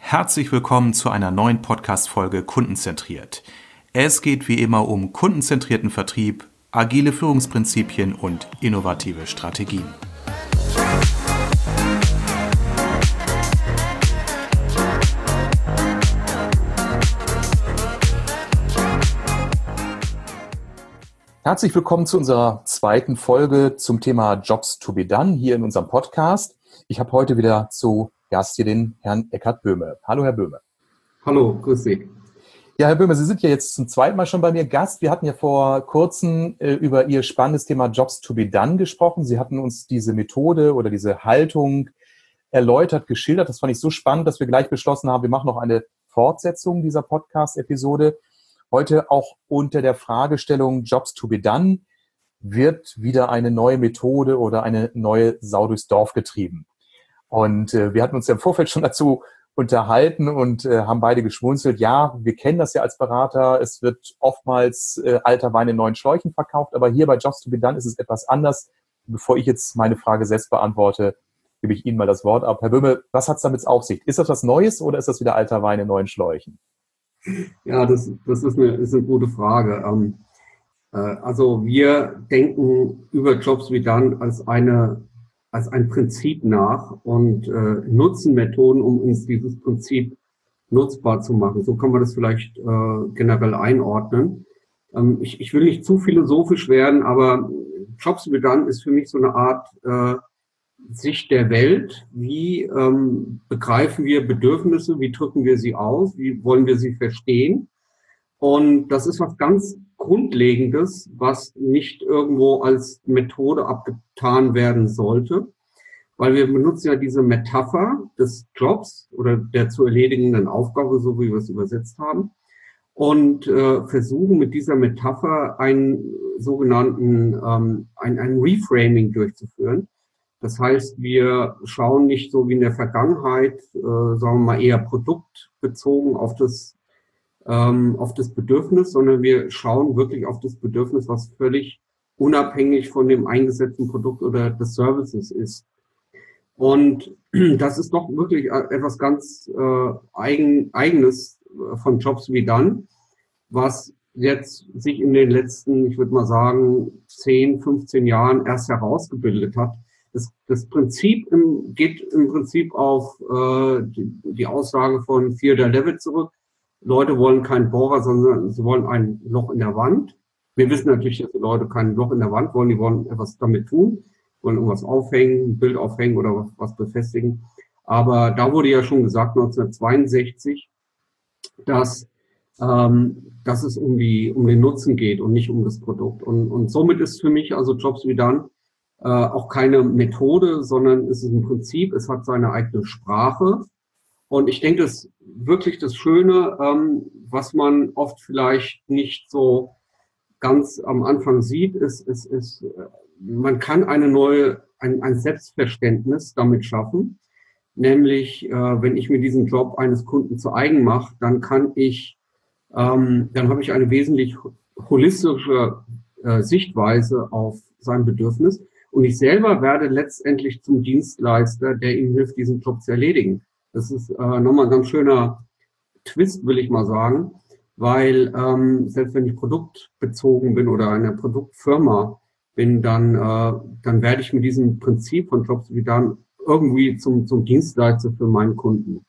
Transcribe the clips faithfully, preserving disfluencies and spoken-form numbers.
Herzlich willkommen zu einer neuen Podcast-Folge Kundenzentriert. Es geht wie immer um kundenzentrierten Vertrieb, agile Führungsprinzipien und innovative Strategien. Herzlich willkommen zu unserer zweiten Folge zum Thema Jobs to be done hier in unserem Podcast. Ich habe heute wieder zu Gast hier den Herrn Eckhard Böhme. Hallo, Herr Böhme. Hallo, grüß Sie. Ja, Herr Böhme, Sie sind ja jetzt zum zweiten Mal schon bei mir Gast. Wir hatten ja vor kurzem äh, über Ihr spannendes Thema Jobs to be done gesprochen. Sie hatten uns diese Methode oder diese Haltung erläutert, geschildert. Das fand ich so spannend, dass wir gleich beschlossen haben, wir machen noch eine Fortsetzung dieser Podcast-Episode. Heute auch unter der Fragestellung Jobs to be done wird wieder eine neue Methode oder eine neue Sau durchs Dorf getrieben. Und äh, wir hatten uns ja im Vorfeld schon dazu unterhalten und äh, haben beide geschmunzelt. Ja, wir kennen das ja als Berater. Es wird oftmals äh, alter Wein in neuen Schläuchen verkauft. Aber hier bei Jobs to be done ist es etwas anders. Bevor ich jetzt meine Frage selbst beantworte, gebe ich Ihnen mal das Wort ab. Herr Böhme, was hat es damit auf sich? Ist das was Neues oder ist das wieder alter Wein in neuen Schläuchen? Ja, das, das ist, eine, ist eine gute Frage. Ähm, äh, also wir denken über Jobs to be done als eine als ein Prinzip nach und äh, nutzen Methoden, um uns dieses Prinzip nutzbar zu machen. So kann man das vielleicht äh, generell einordnen. Ähm, ich, ich will nicht zu philosophisch werden, aber Jobs to be done ist für mich so eine Art äh, Sicht der Welt. Wie ähm, begreifen wir Bedürfnisse? Wie drücken wir sie aus? Wie wollen wir sie verstehen? Und das ist was ganz Grundlegendes, was nicht irgendwo als Methode abgetan werden sollte, weil wir benutzen ja diese Metapher des Jobs oder der zu erledigenden Aufgabe, so wie wir es übersetzt haben, und äh, versuchen mit dieser Metapher einen sogenannten, ähm, ein, ein Reframing durchzuführen. Das heißt, wir schauen nicht so wie in der Vergangenheit, äh, sagen wir mal eher produktbezogen auf das auf das Bedürfnis, sondern wir schauen wirklich auf das Bedürfnis, was völlig unabhängig von dem eingesetzten Produkt oder des Services ist. Und das ist doch wirklich etwas ganz äh, eigen, Eigenes von Jobs to be done, was jetzt sich in den letzten, ich würde mal sagen, zehn, fünfzehn Jahren erst herausgebildet hat. Das, das Prinzip im, geht im Prinzip auf äh, die, die Aussage von Theodor Levitt zurück. Leute wollen keinen Bohrer, sondern sie wollen ein Loch in der Wand. Wir wissen natürlich, dass die Leute kein Loch in der Wand wollen, die wollen etwas damit tun, wollen irgendwas aufhängen, ein Bild aufhängen oder was befestigen. Aber da wurde ja schon gesagt, neunzehnhundertzweiundsechzig, dass, ähm, dass es um die, um den Nutzen geht und nicht um das Produkt. Und, und somit ist für mich also Jobs to be done äh, auch keine Methode, sondern es ist ein Prinzip, es hat seine eigene Sprache. Und ich denke, das wirklich das Schöne, ähm, was man oft vielleicht nicht so ganz am Anfang sieht, ist, ist, ist man kann eine neue, ein, ein Selbstverständnis damit schaffen. Nämlich, äh, wenn ich mir diesen Job eines Kunden zu eigen mache, dann kann ich, ähm, dann habe ich eine wesentlich holistische äh, Sichtweise auf sein Bedürfnis. Und ich selber werde letztendlich zum Dienstleister, der ihm hilft, diesen Job zu erledigen. Das ist äh, nochmal ein ganz schöner Twist, will ich mal sagen, weil ähm, selbst wenn ich produktbezogen bin oder eine Produktfirma bin, dann äh, dann werde ich mit diesem Prinzip von Jobs to be done irgendwie zum zum Dienstleister für meinen Kunden.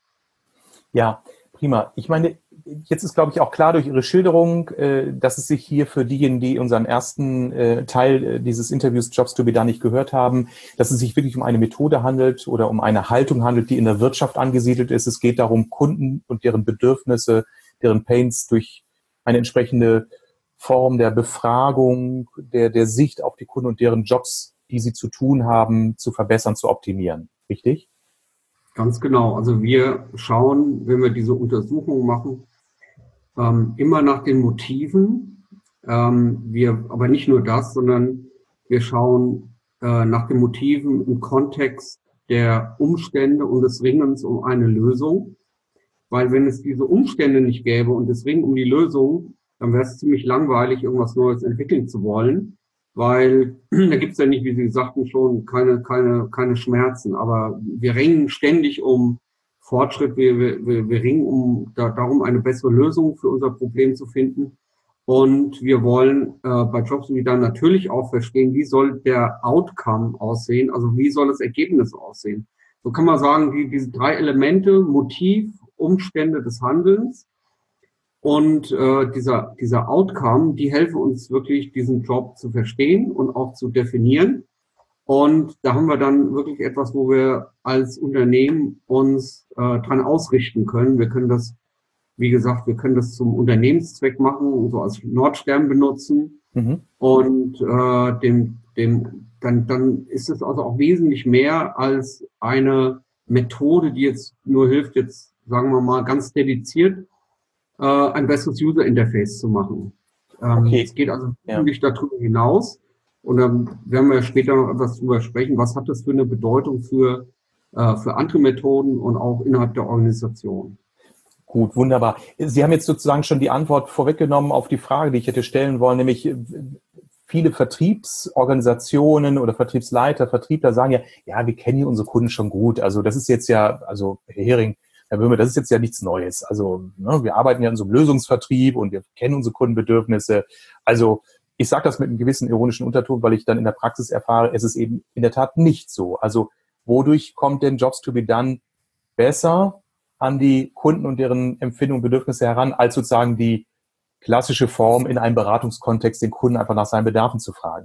Ja, prima. Ich meine, jetzt ist, glaube ich, auch klar durch Ihre Schilderung, äh, dass es sich hier für diejenigen, die unseren ersten äh, Teil äh, dieses Interviews Jobs to be done nicht gehört haben, dass es sich wirklich um eine Methode handelt oder um eine Haltung handelt, die in der Wirtschaft angesiedelt ist. Es geht darum, Kunden und deren Bedürfnisse, deren Pains durch eine entsprechende Form der Befragung, der, der Sicht auf die Kunden und deren Jobs, die sie zu tun haben, zu verbessern, zu optimieren. Richtig? Ganz genau. Also wir schauen, wenn wir diese Untersuchung machen, ähm, immer nach den Motiven. Ähm, wir, aber nicht nur das, sondern wir schauen äh, nach den Motiven im Kontext der Umstände und des Ringens um eine Lösung. Weil wenn es diese Umstände nicht gäbe und das Ringen um die Lösung, dann wäre es ziemlich langweilig, irgendwas Neues entwickeln zu wollen. Weil da gibt es ja nicht, wie Sie sagten schon, keine, keine, keine Schmerzen. Aber wir ringen ständig um Fortschritt. Wir, wir, wir ringen um, da, darum, eine bessere Lösung für unser Problem zu finden. Und wir wollen äh, bei Jobs to be done natürlich auch verstehen, wie soll der Outcome aussehen, also wie soll das Ergebnis aussehen. So kann man sagen, die, diese drei Elemente, Motiv, Umstände des Handelns und äh, dieser, dieser Outcome, die helfen uns wirklich, diesen Job zu verstehen und auch zu definieren. Und da haben wir dann wirklich etwas, wo wir als Unternehmen uns äh, dran ausrichten können. Wir können das, wie gesagt, wir können das zum Unternehmenszweck machen und so als Nordstern benutzen. Mhm. Und äh, dem, dem, dann, dann ist es also auch wesentlich mehr als eine Methode, die jetzt nur hilft, jetzt sagen wir mal ganz dediziert, äh, ein besseres User Interface zu machen. Ähm, okay. Es geht also wirklich ja. darüber hinaus. Und dann werden wir später noch etwas drüber sprechen, was hat das für eine Bedeutung für, äh, für andere Methoden und auch innerhalb der Organisation. Gut, wunderbar. Sie haben jetzt sozusagen schon die Antwort vorweggenommen auf die Frage, die ich hätte stellen wollen, nämlich viele Vertriebsorganisationen oder Vertriebsleiter, Vertriebler sagen ja, ja, wir kennen hier unsere Kunden schon gut. Also das ist jetzt ja, also Herr Hering, Herr Böhme, das ist jetzt ja nichts Neues. Also ne, wir arbeiten ja in so einem Lösungsvertrieb und wir kennen unsere Kundenbedürfnisse. Also ich sage das mit einem gewissen ironischen Unterton, weil ich dann in der Praxis erfahre, es ist eben in der Tat nicht so. Also wodurch kommt denn Jobs to be done besser an die Kunden und deren Empfindungen und Bedürfnisse heran, als sozusagen die klassische Form in einem Beratungskontext, den Kunden einfach nach seinen Bedarfen zu fragen?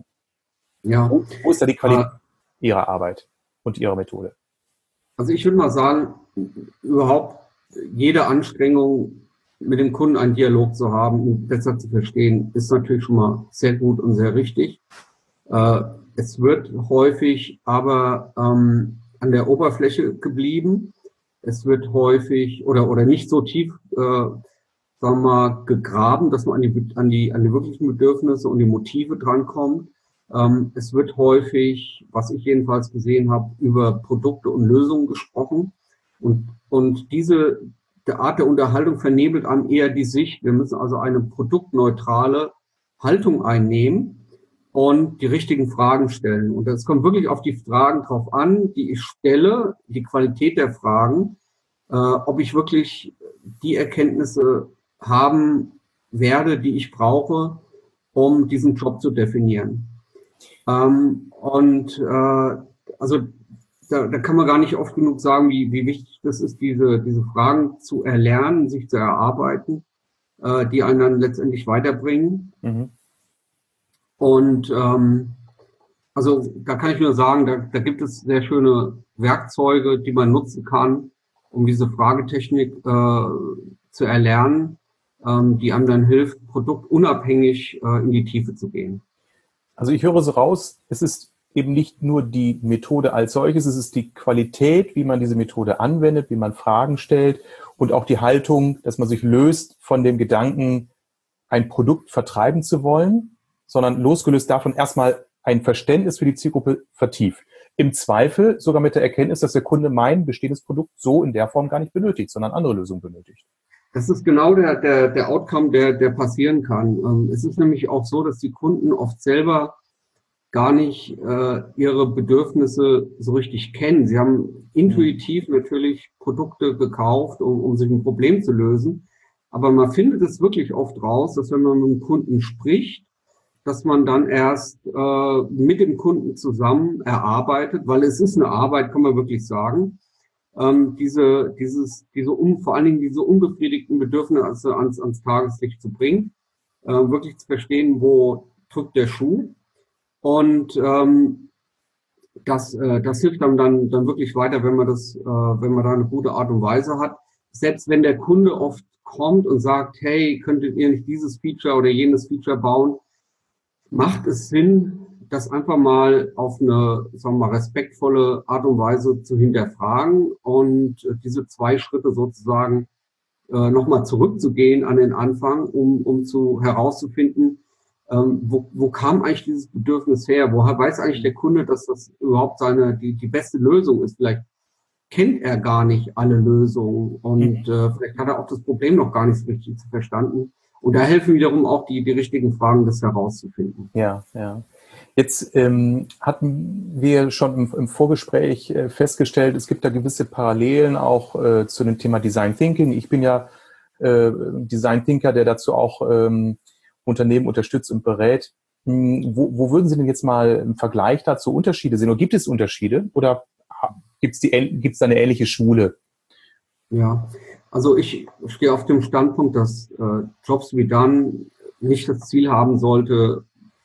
Ja. Wo, wo ist da die Qualität äh, Ihrer Arbeit und Ihrer Methode? Also ich würde mal sagen, überhaupt jede Anstrengung, mit dem Kunden einen Dialog zu haben, ihn besser zu verstehen, ist natürlich schon mal sehr gut und sehr richtig. Äh, es wird häufig aber ähm, an der Oberfläche geblieben. Es wird häufig oder oder nicht so tief, äh, sagen wir mal, gegraben, dass man an die an die an die wirklichen Bedürfnisse und die Motive drankommt. Ähm, es wird häufig, was ich jedenfalls gesehen habe, über Produkte und Lösungen gesprochen und und diese der Art der Unterhaltung vernebelt einem eher die Sicht. Wir müssen also eine produktneutrale Haltung einnehmen und die richtigen Fragen stellen. Und es kommt wirklich auf die Fragen drauf an, die ich stelle, die Qualität der Fragen, äh, ob ich wirklich die Erkenntnisse haben werde, die ich brauche, um diesen Job zu definieren. Ähm, und äh, also Da, da kann man gar nicht oft genug sagen, wie, wie wichtig das ist, diese, diese Fragen zu erlernen, sich zu erarbeiten, äh, die einen dann letztendlich weiterbringen. Mhm. Und ähm, also da kann ich nur sagen, da, da gibt es sehr schöne Werkzeuge, die man nutzen kann, um diese Fragetechnik äh, zu erlernen, ähm, die einem dann hilft, produktunabhängig äh, in die Tiefe zu gehen. Also ich höre so raus, es ist eben nicht nur die Methode als solches, es ist die Qualität, wie man diese Methode anwendet, wie man Fragen stellt und auch die Haltung, dass man sich löst von dem Gedanken, ein Produkt vertreiben zu wollen, sondern losgelöst davon erstmal ein Verständnis für die Zielgruppe vertieft. Im Zweifel sogar mit der Erkenntnis, dass der Kunde mein bestehendes Produkt so in der Form gar nicht benötigt, sondern andere Lösungen benötigt. Das ist genau der, der, der Outcome, der, der passieren kann. Es ist nämlich auch so, dass die Kunden oft selber gar nicht äh, ihre Bedürfnisse so richtig kennen. Sie haben intuitiv natürlich Produkte gekauft, um, um sich ein Problem zu lösen. Aber man findet es wirklich oft raus, dass wenn man mit dem Kunden spricht, dass man dann erst äh, mit dem Kunden zusammen erarbeitet, weil es ist eine Arbeit, kann man wirklich sagen, ähm, diese, dieses, diese um, vor allen Dingen diese unbefriedigten Bedürfnisse ans, ans Tageslicht zu bringen, äh, wirklich zu verstehen, wo drückt der Schuh. Und ähm, das, äh, das hilft einem dann, dann wirklich weiter, wenn man das, äh, wenn man da eine gute Art und Weise hat. Selbst wenn der Kunde oft kommt und sagt, hey, könntet ihr nicht dieses Feature oder jenes Feature bauen, macht es Sinn, das einfach mal auf eine, sagen wir mal, respektvolle Art und Weise zu hinterfragen und äh, diese zwei Schritte sozusagen äh, nochmal zurückzugehen an den Anfang, um, um zu herauszufinden, Ähm, wo, wo kam eigentlich dieses Bedürfnis her? Woher weiß eigentlich der Kunde, dass das überhaupt seine die, die beste Lösung ist? Vielleicht kennt er gar nicht alle Lösungen und äh, vielleicht hat er auch das Problem noch gar nicht so richtig verstanden. Und da helfen wiederum auch die, die richtigen Fragen, das herauszufinden. Ja, ja. Jetzt ähm, hatten wir schon im, im Vorgespräch äh, festgestellt, es gibt da gewisse Parallelen auch äh, zu dem Thema Design Thinking. Ich bin ja äh, Design Thinker, der dazu auch ähm, Unternehmen unterstützt und berät. Hm, wo, wo würden Sie denn jetzt mal im Vergleich dazu Unterschiede sehen? Oder gibt es Unterschiede? Oder gibt es die, gibt's da eine ähnliche Schule? Ja, also ich stehe auf dem Standpunkt, dass äh, Jobs wie dann nicht das Ziel haben sollte,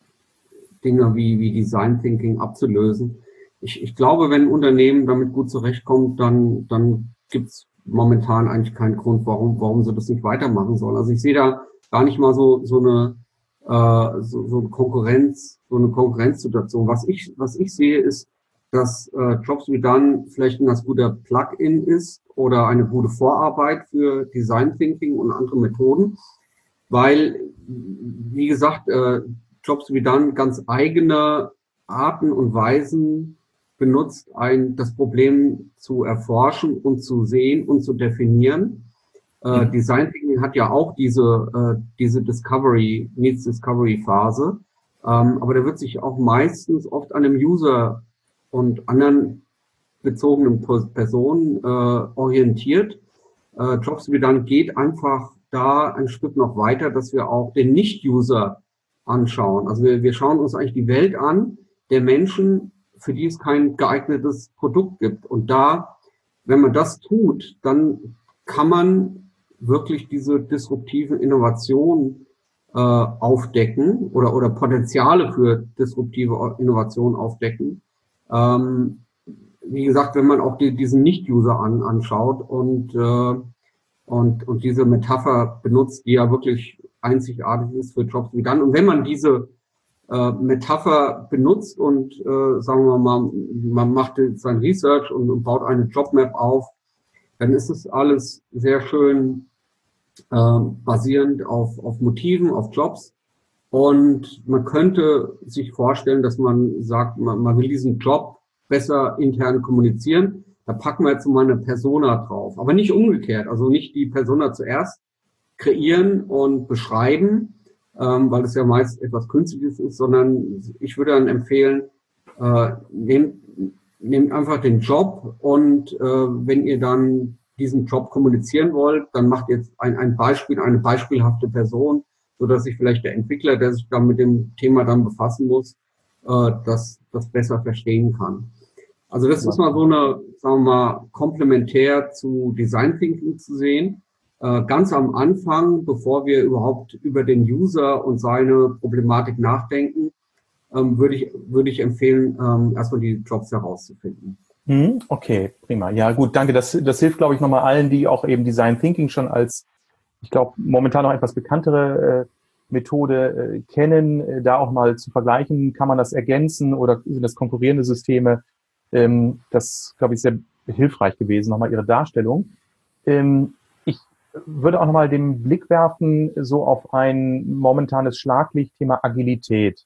Dinge wie, wie Design Thinking abzulösen. Ich, ich glaube, wenn ein Unternehmen damit gut zurechtkommt, dann, dann gibt es momentan eigentlich keinen Grund, warum, warum sie das nicht weitermachen sollen. Also ich sehe da gar nicht mal so, so eine, äh, so, so eine Konkurrenz, so eine Konkurrenzsituation. Was ich, was ich sehe, ist, dass äh, Jobs wie dann vielleicht ein ganz guter Plugin ist oder eine gute Vorarbeit für Design Thinking und andere Methoden, weil, wie gesagt, äh, Jobs wie dann ganz eigene Arten und Weisen benutzt, ein, das Problem zu erforschen und zu sehen und zu definieren. Äh, Mhm. Design Thinking hat ja auch diese, äh, diese Discovery, Needs Discovery Phase. Ähm, aber da wird sich auch meistens oft an einem User und anderen bezogenen Personen äh, orientiert. Äh, Jobs wie dann geht einfach da ein Stück noch weiter, dass wir auch den Nicht-User anschauen. Also wir, wir schauen uns eigentlich die Welt an der Menschen, für die es kein geeignetes Produkt gibt. Und da, wenn man das tut, dann kann man wirklich diese disruptiven Innovationen äh, aufdecken oder, oder Potenziale für disruptive Innovationen aufdecken. Ähm, wie gesagt, wenn man auch die, diesen Nicht-User an, anschaut und, äh, und, und diese Metapher benutzt, die ja wirklich einzigartig ist für Jobs wie dann. Und wenn man diese äh, Metapher benutzt und, äh, sagen wir mal, man macht sein Research und, und baut eine Jobmap auf, dann ist es alles sehr schön äh, basierend auf, auf Motiven, auf Jobs. Und man könnte sich vorstellen, dass man sagt, man, man will diesen Job besser intern kommunizieren. Da packen wir jetzt mal eine Persona drauf. Aber nicht umgekehrt. Also nicht die Persona zuerst kreieren und beschreiben, ähm, weil es ja meist etwas Künstliches ist, sondern ich würde dann empfehlen, äh, nehmt, nehmt einfach den Job und äh, wenn ihr dann diesen Job kommunizieren wollt, dann macht jetzt ein, ein Beispiel, eine beispielhafte Person, so dass sich vielleicht der Entwickler, der sich dann mit dem Thema dann befassen muss, äh, das, das besser verstehen kann. Also das ist mal so eine, sagen wir mal, komplementär zu Design Thinking zu sehen. Äh, ganz am Anfang, bevor wir überhaupt über den User und seine Problematik nachdenken, ähm, würde ich, würde ich empfehlen, ähm, erstmal die Jobs herauszufinden. Okay, prima. Ja, gut, danke. Das, das hilft, glaube ich, nochmal allen, die auch eben Design Thinking schon als, ich glaube, momentan noch etwas bekanntere äh, Methode äh, kennen, äh, da auch mal zu vergleichen. Kann man das ergänzen oder sind das konkurrierende Systeme? Ähm, das, glaube ich, sehr hilfreich gewesen, nochmal Ihre Darstellung. Ähm, ich würde auch nochmal den Blick werfen, so auf ein momentanes Schlaglichtthema Agilität.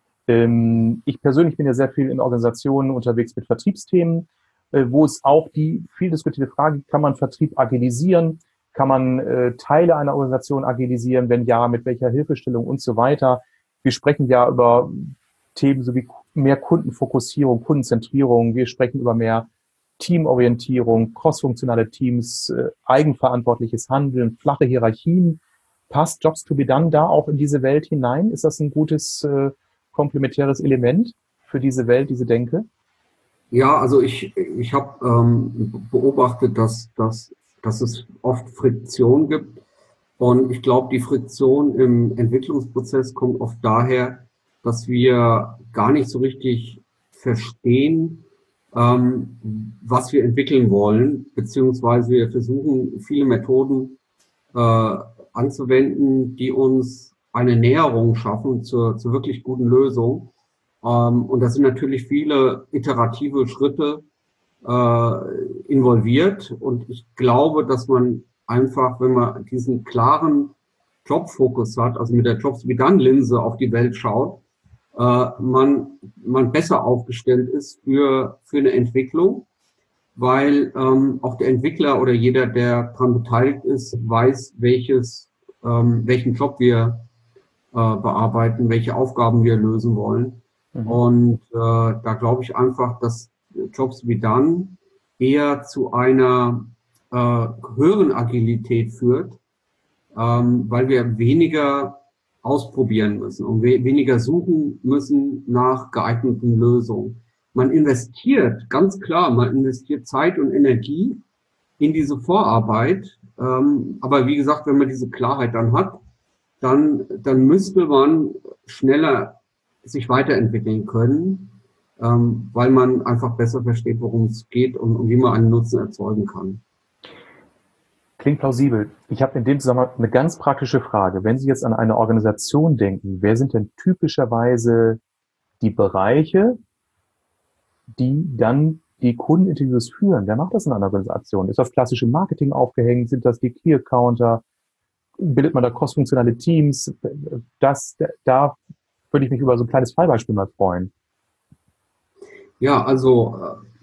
Ähm, ich persönlich bin ja sehr viel in Organisationen unterwegs mit Vertriebsthemen, äh, wo es auch die viel diskutierte Frage gibt, kann man Vertrieb agilisieren? Kann man äh, Teile einer Organisation agilisieren? Wenn ja, mit welcher Hilfestellung und so weiter? Wir sprechen ja über Themen so wie mehr Kundenfokussierung, Kundenzentrierung. Wir sprechen über mehr Teamorientierung, crossfunktionale Teams, äh, eigenverantwortliches Handeln, flache Hierarchien. Passt Jobs to be done da auch in diese Welt hinein? Ist das ein gutes äh, komplementäres Element für diese Welt, diese Denke? Ja, also ich, ich habe ähm, beobachtet, dass, dass, dass es oft Friktion gibt. Und ich glaube, die Friktion im Entwicklungsprozess kommt oft daher, dass wir gar nicht so richtig verstehen, ähm, was wir entwickeln wollen, beziehungsweise wir versuchen, viele Methoden äh, anzuwenden, die uns eine Näherung schaffen zur, zur wirklich guten Lösung. Ähm, und da sind natürlich viele iterative Schritte äh, involviert. Und ich glaube, dass man einfach, wenn man diesen klaren Jobfokus hat, also mit der Jobs wie dann Linse auf die Welt schaut, äh, man, man besser aufgestellt ist für, für eine Entwicklung, weil ähm, auch der Entwickler oder jeder, der daran beteiligt ist, weiß, welches, ähm, welchen Job wir äh, bearbeiten, welche Aufgaben wir lösen wollen. Mhm. Und äh, da glaube ich einfach, dass Jobs wie dann eher zu einer äh, höheren Agilität führt, ähm, weil wir weniger ausprobieren müssen und we weniger suchen müssen nach geeigneten Lösungen. Man investiert, ganz klar, man investiert Zeit und Energie in diese Vorarbeit. Ähm, aber wie gesagt, wenn man diese Klarheit dann hat, dann, dann müsste man schneller sich weiterentwickeln können, ähm, weil man einfach besser versteht, worum es geht und, und wie man einen Nutzen erzeugen kann. Klingt plausibel. Ich habe in dem Zusammenhang eine ganz praktische Frage. Wenn Sie jetzt an eine Organisation denken, wer sind denn typischerweise die Bereiche, die dann die Kundeninterviews führen? Wer macht das in einer Organisation? Ist das klassische Marketing aufgehängt? Sind das die Key Accounter? Bildet man da crossfunktionale Teams? Das, da würde ich mich über so ein kleines Fallbeispiel mal freuen. Ja, also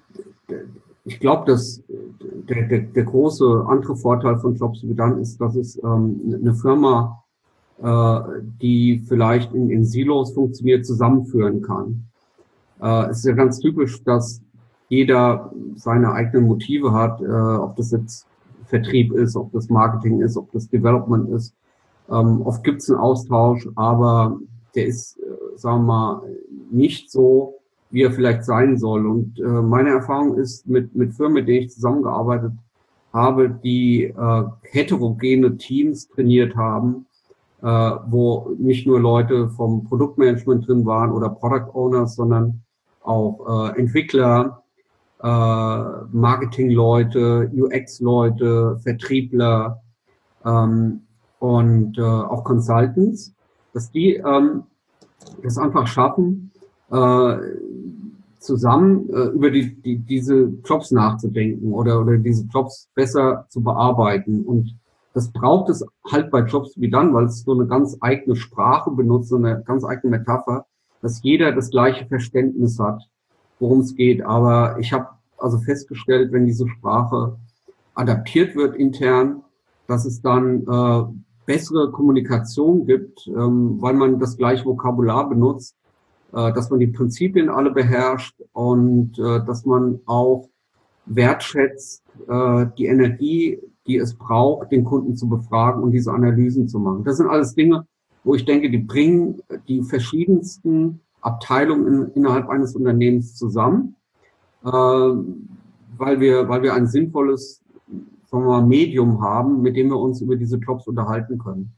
ich glaube, dass der, der, der große andere Vorteil von Jobs wie dann ist, dass es ähm, eine Firma, äh, die vielleicht in, in Silos funktioniert, zusammenführen kann. Äh, es ist ja ganz typisch, dass jeder seine eigenen Motive hat, äh, ob das jetzt Vertrieb ist, ob das Marketing ist, ob das Development ist. Ähm, oft gibt es einen Austausch, aber der ist, äh, sagen wir mal, nicht so, wie er vielleicht sein soll. Und äh, meine Erfahrung ist mit, mit Firmen, mit denen ich zusammengearbeitet habe, die äh, heterogene Teams trainiert haben, äh, wo nicht nur Leute vom Produktmanagement drin waren oder Product Owners, sondern auch äh, Entwickler, äh, Marketingleute, U X-Leute, Vertriebler ähm, und äh, auch Consultants, dass die ähm, das einfach schaffen, äh, zusammen äh, über die, die, diese Jobs nachzudenken oder, oder diese Jobs besser zu bearbeiten. Und das braucht es halt bei Jobs wie dann, weil es so eine ganz eigene Sprache benutzt, so eine ganz eigene Metapher, dass jeder das gleiche Verständnis hat, worum es geht. Aber ich habe also festgestellt, wenn diese Sprache adaptiert wird intern, dass es dann äh, bessere Kommunikation gibt, ähm, weil man das gleiche Vokabular benutzt, äh, dass man die Prinzipien alle beherrscht und äh, dass man auch wertschätzt äh, die Energie, die es braucht, den Kunden zu befragen und diese Analysen zu machen. Das sind alles Dinge, wo ich denke, die bringen die verschiedensten Abteilungen in, innerhalb eines Unternehmens zusammen, äh, weil wir, weil wir ein sinnvolles, sagen wir mal, Medium haben, mit dem wir uns über diese Jobs unterhalten können.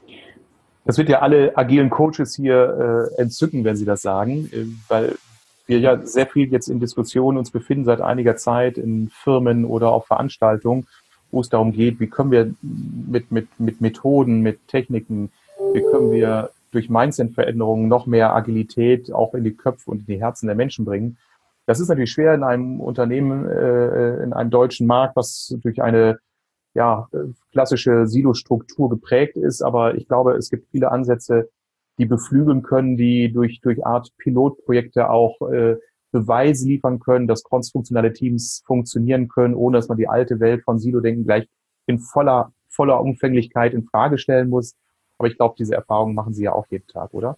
Das wird ja alle agilen Coaches hier äh, entzücken, wenn Sie das sagen, äh, weil wir ja sehr viel jetzt in Diskussionen uns befinden seit einiger Zeit in Firmen oder auf Veranstaltungen, wo es darum geht, wie können wir mit, mit, mit Methoden, mit Techniken, wie können wir durch Mindset-Veränderungen noch mehr Agilität auch in die Köpfe und in die Herzen der Menschen bringen. Das ist natürlich schwer in einem Unternehmen, äh, in einem deutschen Markt, was durch eine ja, klassische Silo-Struktur geprägt ist, aber ich glaube, es gibt viele Ansätze, die beflügeln können, die durch, durch Art Pilotprojekte auch äh, Beweise liefern können, dass crossfunktionale Teams funktionieren können, ohne dass man die alte Welt von Silo-Denken gleich in voller, voller Umfänglichkeit in Frage stellen muss. Aber ich glaube, diese Erfahrungen machen Sie ja auch jeden Tag, oder?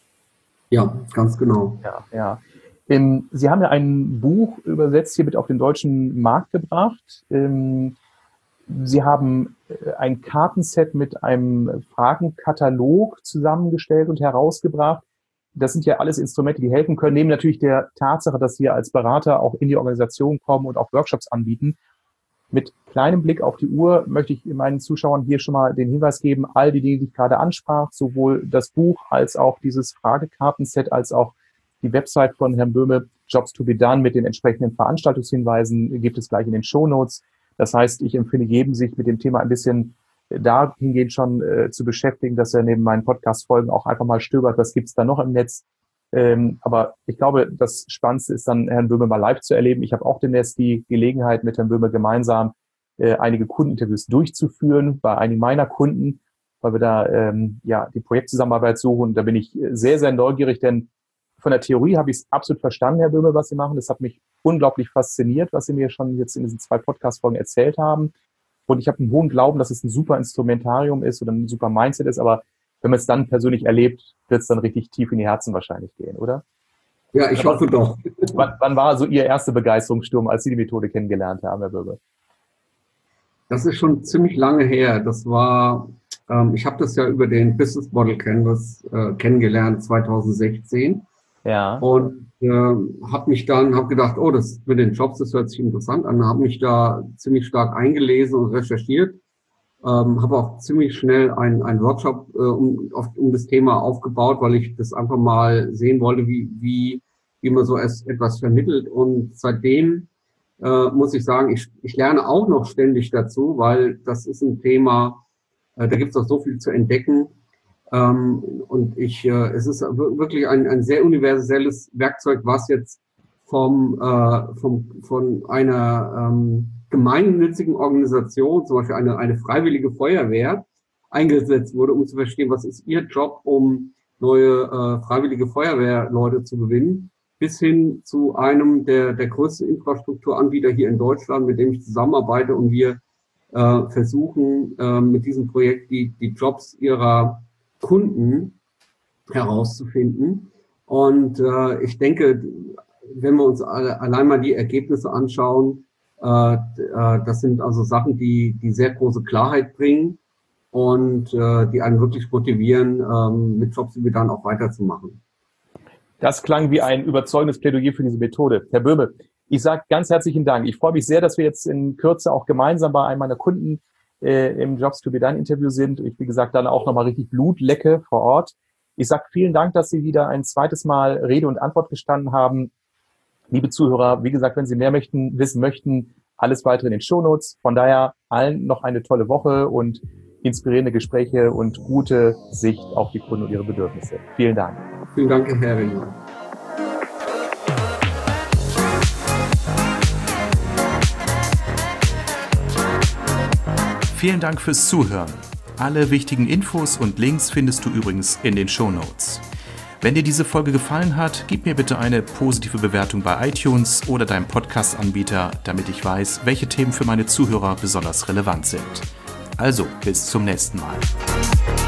Ja, ganz genau. Ja, ja. Ähm, Sie haben ja ein Buch übersetzt hier mit auf den deutschen Markt gebracht. Ähm, Sie haben ein Kartenset mit einem Fragenkatalog zusammengestellt und herausgebracht. Das sind ja alles Instrumente, die helfen können, neben natürlich der Tatsache, dass Sie als Berater auch in die Organisation kommen und auch Workshops anbieten. Mit kleinem Blick auf die Uhr möchte ich meinen Zuschauern hier schon mal den Hinweis geben, all die Dinge, die ich gerade ansprach, sowohl das Buch als auch dieses Fragekartenset, als auch die Website von Herrn Böhme, Jobs to be done, mit den entsprechenden Veranstaltungshinweisen, gibt es gleich in den Shownotes. Das heißt, ich empfehle jedem, sich mit dem Thema ein bisschen dahingehend schon äh, zu beschäftigen, dass er neben meinen Podcast-Folgen auch einfach mal stöbert, was gibt's da noch im Netz. Ähm, aber ich glaube, das Spannendste ist dann, Herrn Böhme mal live zu erleben. Ich habe auch demnächst die Gelegenheit, mit Herrn Böhme gemeinsam äh, einige Kundeninterviews durchzuführen bei einigen meiner Kunden, weil wir da ähm, ja die Projektzusammenarbeit suchen. Und da bin ich sehr, sehr neugierig, denn von der Theorie habe ich es absolut verstanden, Herr Böhme, was Sie machen. Das hat mich unglaublich fasziniert, was Sie mir schon jetzt in diesen zwei Podcast-Folgen erzählt haben. Und ich habe einen hohen Glauben, dass es ein super Instrumentarium ist oder ein super Mindset ist. Aber wenn man es dann persönlich erlebt, wird es dann richtig tief in die Herzen wahrscheinlich gehen, oder? Ja, ich hoffe doch. Wann, wann war so Ihr erster Begeisterungssturm, als Sie die Methode kennengelernt haben, Herr Böbe? Das ist schon ziemlich lange her. Das war, ähm, ich habe das ja über den Business Model Canvas äh, kennengelernt, zweitausendsechzehn. Ja. Und äh, habe mich dann, habe gedacht, oh, das mit den Jobs, das hört sich interessant an. Habe mich da ziemlich stark eingelesen und recherchiert. Ähm, habe auch ziemlich schnell einen, einen Workshop äh, um, auf, um das Thema aufgebaut, weil ich das einfach mal sehen wollte, wie, wie, wie man so es, etwas vermittelt. Und seitdem äh, muss ich sagen, ich, ich lerne auch noch ständig dazu, weil das ist ein Thema, äh, da gibt es auch so viel zu entdecken. Ähm, und ich, äh, es ist wirklich ein, ein sehr universelles Werkzeug, was jetzt vom, äh, vom, von einer ähm, gemeinnützigen Organisation, zum Beispiel eine, eine freiwillige Feuerwehr, eingesetzt wurde, um zu verstehen, was ist ihr Job, um neue äh, freiwillige Feuerwehrleute zu gewinnen, bis hin zu einem der, der größten Infrastrukturanbieter hier in Deutschland, mit dem ich zusammenarbeite und wir äh, versuchen, äh, mit diesem Projekt die, die Jobs ihrer Kunden herauszufinden. Und äh, ich denke, wenn wir uns alle, allein mal die Ergebnisse anschauen, äh, äh, das sind also Sachen, die, die sehr große Klarheit bringen und äh, die einen wirklich motivieren, ähm, mit Jobs wie dann auch weiterzumachen. Das klang wie ein überzeugendes Plädoyer für diese Methode. Herr Böhme, ich sage ganz herzlichen Dank. Ich freue mich sehr, dass wir jetzt in Kürze auch gemeinsam bei einem meiner Kunden äh, im Jobs to be done Interview sind. Ich, wie gesagt, dann auch nochmal richtig Blut lecke vor Ort. Ich sage vielen Dank, dass Sie wieder ein zweites Mal Rede und Antwort gestanden haben. Liebe Zuhörer, wie gesagt, wenn Sie mehr möchten, wissen möchten, alles weitere in den Shownotes. Von daher allen noch eine tolle Woche und inspirierende Gespräche und gute Sicht auf die Kunden und ihre Bedürfnisse. Vielen Dank. Vielen Dank, Herr Ringmann. Vielen Dank fürs Zuhören. Alle wichtigen Infos und Links findest du übrigens in den Shownotes. Wenn dir diese Folge gefallen hat, gib mir bitte eine positive Bewertung bei iTunes oder deinem Podcast-Anbieter, damit ich weiß, welche Themen für meine Zuhörer besonders relevant sind. Also, bis zum nächsten Mal.